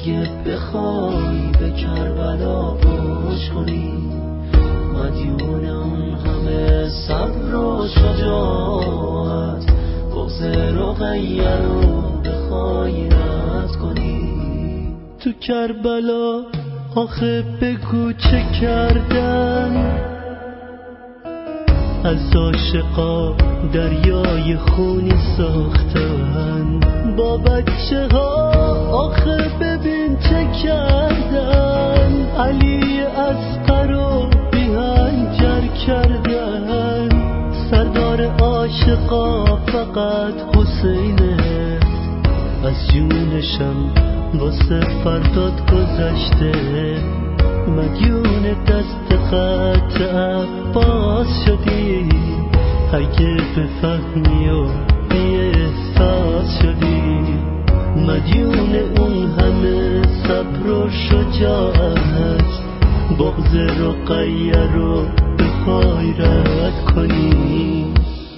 اگه بخوای به کربلا پشت کنی، مدیون اون همه صبر و شجاعت، بغض رقیه رو بخوای رد کنی. تو کربلا آخه بگو چه کردن، از عاشقا دریای خونی ساختن. با بچه ها آخه ببین چه کردن، علی اصغر رو بی‌هنجر کردن. سردار عاشقا فقط حسینه، از جونشم واسه فرداد گذشته. مدیون دست خط عباس شدی، اگه بفهمی و بی احساس شدی. مدیون اون همه صبر و شجاعت، بغض رقیه رو بخوای رد کنی.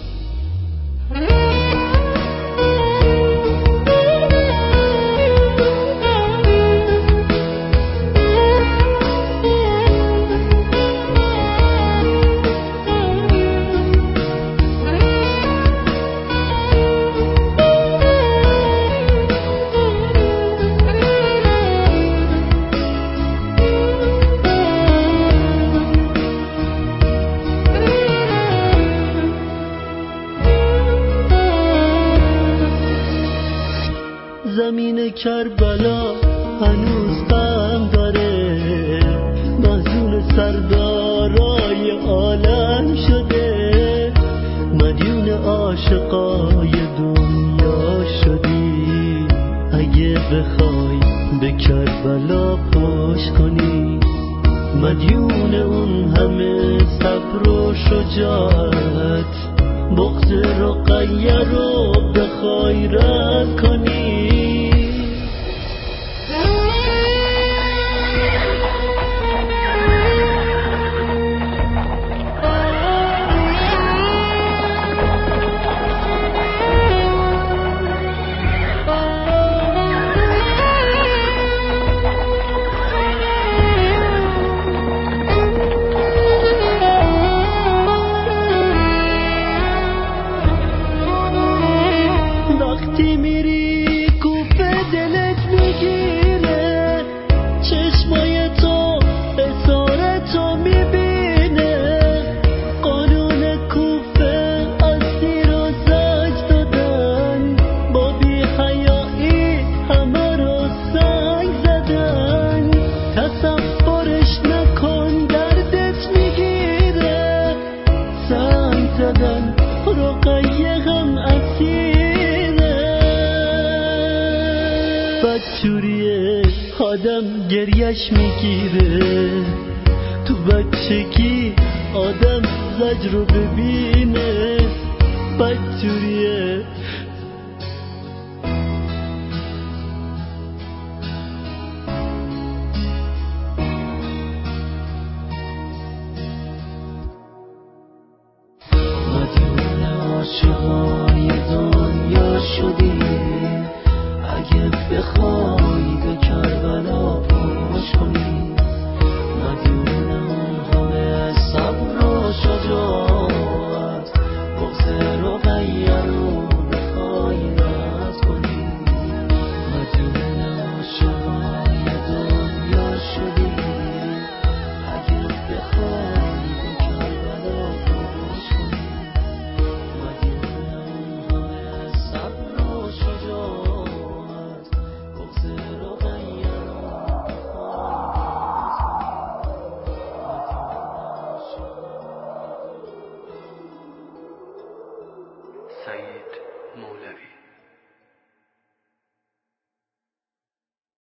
زمین کربلا هنوز غم داره، محزون سردارای عالم شده. مدیون عاشقای دنیا شدی، اگه بخوای به کربلا پشت کنی. مدیون اون همه صبر و شجاعت، بغض رقیه رو بخوای رد کنی. وقتی میری کوفه دلت میگیره، چشمای تو اثار تو میبینه. قانون کوفه اسیر و زج دادن، با بی حیایی همه رو سنگ زدن. تصورش نکن دردت میگیره، سنگ زدن رقیه هم اسیر. بدجوریه آدم گریش میگیره، تو بچگی آدم زجر رو ببینه. بدجوریه مدیون عاشقای دنیا شدی، اگه بخوای به کربلا پشت کنی. مدیون اون همه صبر و شجاعت، بغض رقیه رو بخوای رد کنی. مدیون عاشقای دنیا شدی، اگه بخوای به کربلا پشت کنی. مدیون اون همه صبر و شجاعت، بغض رقیه رو بخوای رد کنی. سعید